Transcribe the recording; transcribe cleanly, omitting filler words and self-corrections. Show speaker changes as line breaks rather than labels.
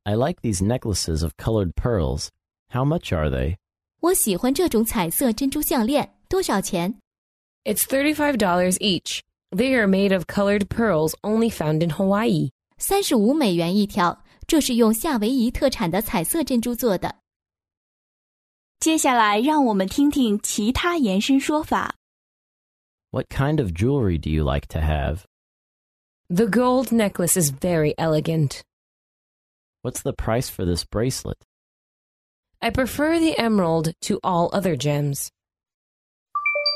I like these necklaces of colored pearls. How much are they?
我喜欢这种彩色珍珠项链，多少钱？
It's $35 each. They are made of colored pearls only found in Hawaii.
35美元一条，这是用夏威夷特产的彩色珍珠做的。
接下来让我们听听其他延伸说法。
What kind of jewelry do you like to have?
The gold necklace is very elegant.
What's the price for this bracelet?
I prefer the emerald to all other gems.